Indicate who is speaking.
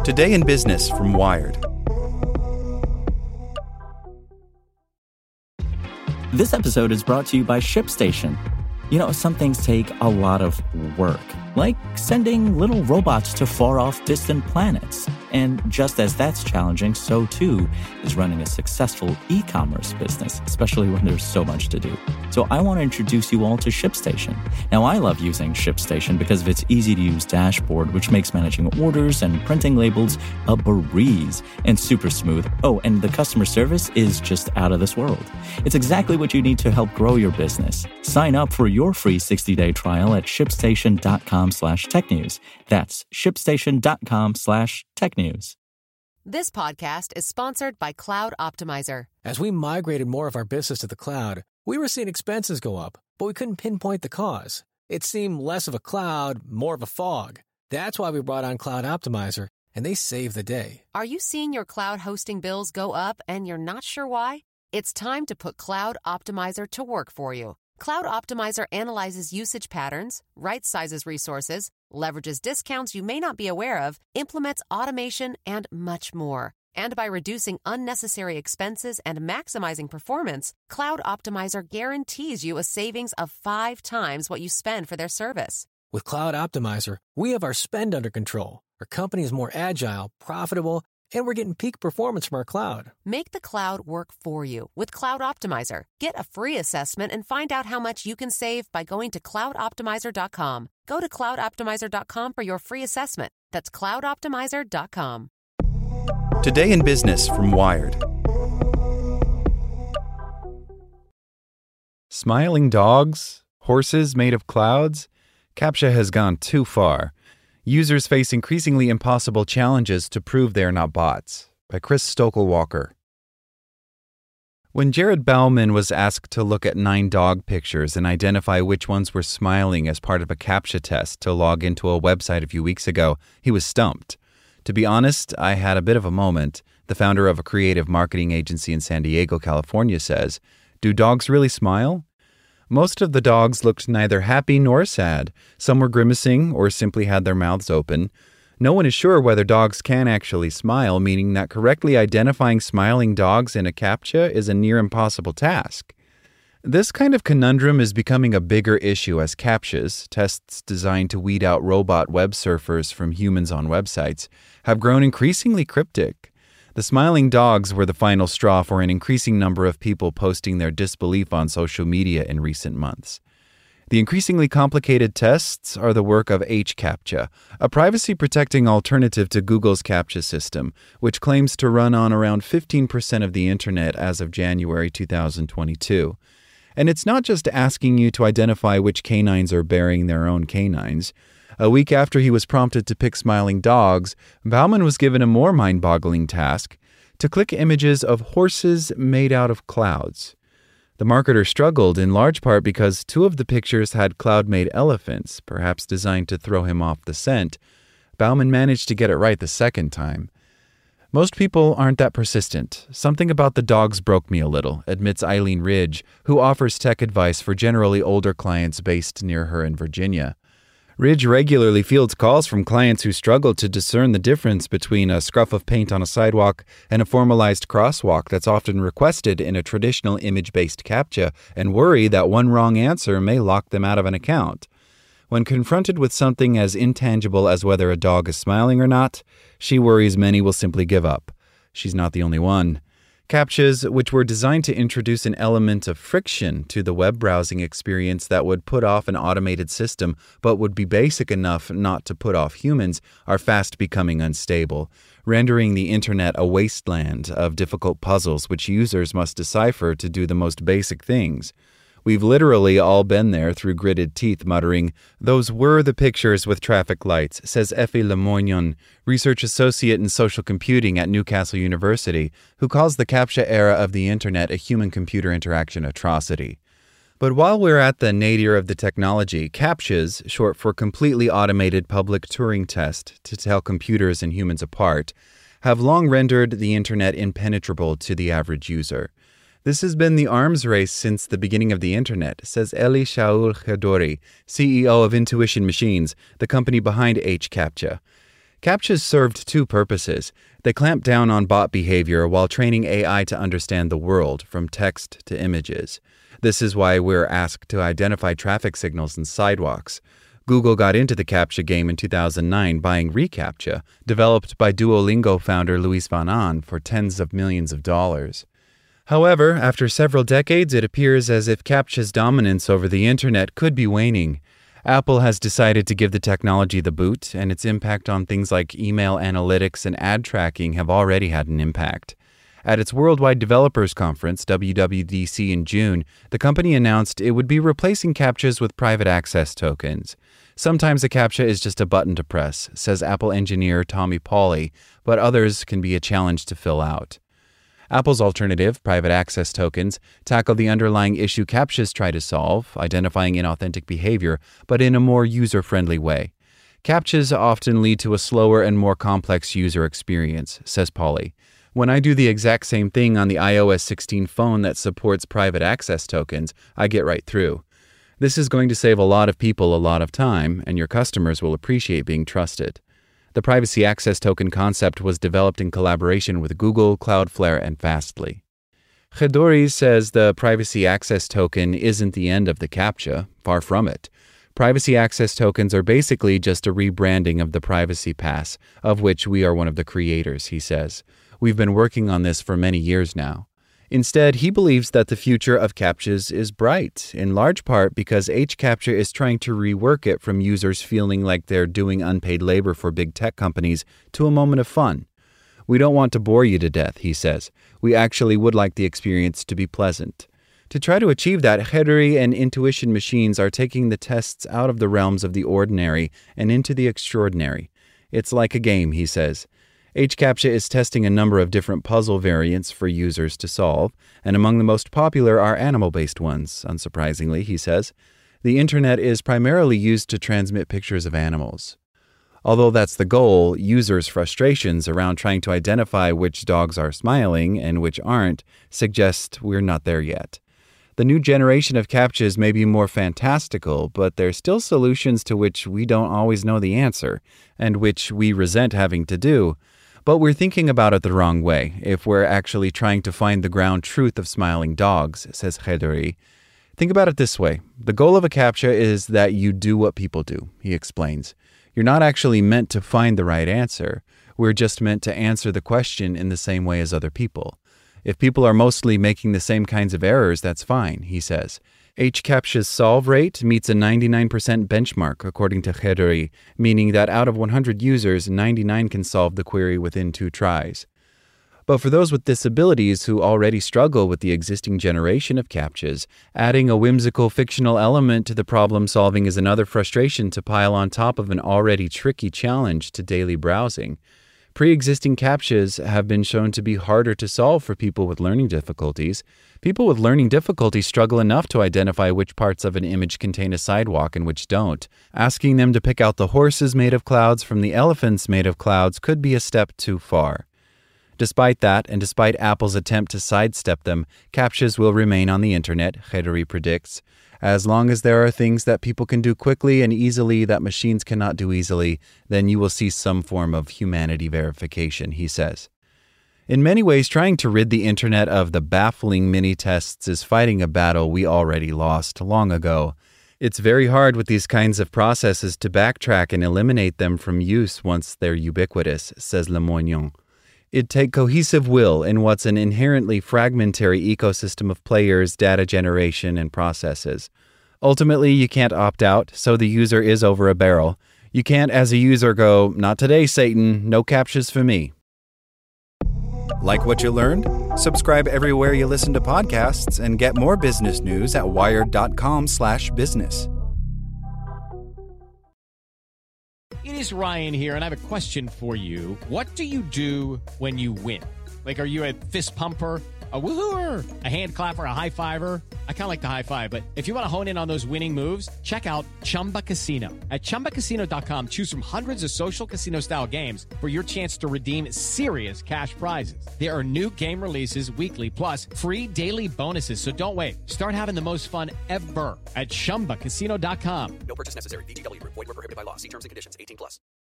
Speaker 1: Today in Business from Wired.
Speaker 2: This episode is brought to you by ShipStation. You know, some things take a lot of work, like sending little robots to far-off distant planets. And just as that's challenging, so too is running a successful e-commerce business, especially when there's so much to do. So I want to introduce you all to ShipStation. Now, I love using ShipStation because of its easy-to-use dashboard, which makes managing orders and printing labels a breeze and super smooth. Oh, and the customer service is just out of this world. It's exactly what you need to help grow your business. Sign up for your free 60-day trial at shipstation.com/technews. That's shipstation.com/technews.
Speaker 3: This podcast is sponsored by Cloud Optimizer.
Speaker 4: As we migrated more of our business to the cloud, we were seeing expenses go up, but we couldn't pinpoint the cause. It seemed less of a cloud, more of a fog. That's why we brought on Cloud Optimizer, and they saved the day.
Speaker 3: Are you seeing your cloud hosting bills go up and you're not sure why? It's time to put Cloud Optimizer to work for you. Cloud Optimizer analyzes usage patterns, right-sizes resources, leverages discounts you may not be aware of, implements automation, and much more. And by reducing unnecessary expenses and maximizing performance, Cloud Optimizer guarantees you a savings of 5 times what you spend for their service.
Speaker 4: With Cloud Optimizer, we have our spend under control. Our company is more agile, profitable, and we're getting peak performance from our cloud.
Speaker 3: Make the cloud work for you with Cloud Optimizer. Get a free assessment and find out how much you can save by going to cloudoptimizer.com. Go to cloudoptimizer.com for your free assessment. That's cloudoptimizer.com.
Speaker 1: Today in Business from Wired. Smiling dogs? Horses made of clouds? CAPTCHA has gone too far. Users face increasingly impossible challenges to prove they are not bots. By Chris Stokelwalker. When Jared Bauman was asked to look at 9 dog pictures and identify which ones were smiling as part of a CAPTCHA test to log into a website a few weeks ago, he was stumped. To be honest, I had a bit of a moment. The founder of a creative marketing agency in San Diego, California says, "Do dogs really smile?" Most of the dogs looked neither happy nor sad. Some were grimacing or simply had their mouths open. No one is sure whether dogs can actually smile, meaning that correctly identifying smiling dogs in a CAPTCHA is a near impossible task. This kind of conundrum is becoming a bigger issue as CAPTCHAs, tests designed to weed out robot web surfers from humans on websites, have grown increasingly cryptic. The smiling dogs were the final straw for an increasing number of people posting their disbelief on social media in recent months. The increasingly complicated tests are the work of HCAPTCHA, a privacy-protecting alternative to Google's CAPTCHA system, which claims to run on around 15% of the internet as of January 2022. And it's not just asking you to identify which canines are bearing their own canines. A week after he was prompted to pick smiling dogs, Bauman was given a more mind-boggling task: to click images of horses made out of clouds. The marketer struggled in large part because 2 of the pictures had cloud-made elephants, perhaps designed to throw him off the scent. Bauman managed to get it right the second time. Most people aren't that persistent. Something about the dogs broke me a little, admits Eileen Ridge, who offers tech advice for generally older clients based near her in Virginia. Ridge regularly fields calls from clients who struggle to discern the difference between a scruff of paint on a sidewalk and a formalized crosswalk that's often requested in a traditional image-based CAPTCHA and worry that one wrong answer may lock them out of an account. When confronted with something as intangible as whether a dog is smiling or not, she worries many will simply give up. She's not the only one. CAPTCHAs, which were designed to introduce an element of friction to the web browsing experience that would put off an automated system but would be basic enough not to put off humans, are fast becoming unstable, rendering the internet a wasteland of difficult puzzles which users must decipher to do the most basic things. We've literally all been there through gritted teeth muttering, "Those were the pictures with traffic lights," says Effie Lemoignon, research associate in social computing at Newcastle University, who calls the CAPTCHA era of the internet a human-computer interaction atrocity. But while we're at the nadir of the technology, CAPTCHAs, short for Completely Automated Public Turing Test to tell computers and humans apart, have long rendered the internet impenetrable to the average user. This has been the arms race since the beginning of the internet, says Eli Shaul Chadori, CEO of Intuition Machines, the company behind HCAPTCHA. CAPTCHAs served two purposes. They clamped down on bot behavior while training AI to understand the world, from text to images. This is why we're asked to identify traffic signals and sidewalks. Google got into the CAPTCHA game in 2009 buying reCAPTCHA, developed by Duolingo founder Luis Van Ahn for tens of millions of dollars. However, after several decades, it appears as if CAPTCHA's dominance over the internet could be waning. Apple has decided to give the technology the boot, and its impact on things like email analytics and ad tracking have already had an impact. At its Worldwide Developers Conference, WWDC, in June, the company announced it would be replacing CAPTCHAs with private access tokens. Sometimes a CAPTCHA is just a button to press, says Apple engineer Tommy Pauly, but others can be a challenge to fill out. Apple's alternative, private access tokens, tackle the underlying issue CAPTCHAs try to solve, identifying inauthentic behavior, but in a more user-friendly way. CAPTCHAs often lead to a slower and more complex user experience, says Pauly. When I do the exact same thing on the iOS 16 phone that supports private access tokens, I get right through. This is going to save a lot of people a lot of time, and your customers will appreciate being trusted. The privacy access token concept was developed in collaboration with Google, Cloudflare, and Fastly. Chedori says the privacy access token isn't the end of the CAPTCHA, far from it. Privacy access tokens are basically just a rebranding of the Privacy Pass, of which we are one of the creators, he says. We've been working on this for many years now. Instead, he believes that the future of CAPTCHAs is bright, in large part because HCAPTCHA is trying to rework it from users feeling like they're doing unpaid labor for big tech companies to a moment of fun. We don't want to bore you to death, he says. We actually would like the experience to be pleasant. To try to achieve that, Chedori and Intuition Machines are taking the tests out of the realms of the ordinary and into the extraordinary. It's like a game, he says. HCAPTCHA is testing a number of different puzzle variants for users to solve, and among the most popular are animal-based ones, unsurprisingly, he says. The internet is primarily used to transmit pictures of animals. Although that's the goal, users' frustrations around trying to identify which dogs are smiling and which aren't suggest we're not there yet. The new generation of CAPTCHAs may be more fantastical, but they're still solutions to which we don't always know the answer, and which we resent having to do. But we're thinking about it the wrong way if we're actually trying to find the ground truth of smiling dogs, says Chedori. Think about it this way. The goal of a CAPTCHA is that you do what people do, he explains. You're not actually meant to find the right answer. We're just meant to answer the question in the same way as other people. If people are mostly making the same kinds of errors, that's fine, he says. HCAPTCHA's solve rate meets a 99% benchmark, according to Chedori, meaning that out of 100 users, 99 can solve the query within 2 tries. But for those with disabilities who already struggle with the existing generation of CAPTCHAs, adding a whimsical fictional element to the problem solving is another frustration to pile on top of an already tricky challenge to daily browsing. Pre-existing CAPTCHAs have been shown to be harder to solve for people with learning difficulties. People with learning difficulties struggle enough to identify which parts of an image contain a sidewalk and which don't. Asking them to pick out the horses made of clouds from the elephants made of clouds could be a step too far. Despite that, and despite Apple's attempt to sidestep them, CAPTCHAs will remain on the internet, Chedori predicts. As long as there are things that people can do quickly and easily that machines cannot do easily, then you will see some form of humanity verification, he says. In many ways, trying to rid the internet of the baffling mini-tests is fighting a battle we already lost long ago. It's very hard with these kinds of processes to backtrack and eliminate them from use once they're ubiquitous, says Lemoignon. It'd take cohesive will in what's an inherently fragmentary ecosystem of players, data generation, and processes. Ultimately, you can't opt out, so the user is over a barrel. You can't, as a user, go, "Not today, Satan. No CAPTCHAs for me." Like what you learned? Subscribe everywhere you listen to podcasts and get more business news at wired.com/business.
Speaker 5: It is Ryan here, and I have a question for you. What do you do when you win? Like, are you a fist pumper, a woo-hooer, a hand clapper, a high-fiver? I kind of like the high-five, but if you want to hone in on those winning moves, check out Chumba Casino. At ChumbaCasino.com, choose from hundreds of social casino-style games for your chance to redeem serious cash prizes. There are new game releases weekly, plus free daily bonuses, so don't wait. Start having the most fun ever at ChumbaCasino.com.
Speaker 6: No purchase necessary. VGW Group. Void where prohibited by law. See terms and conditions. 18+.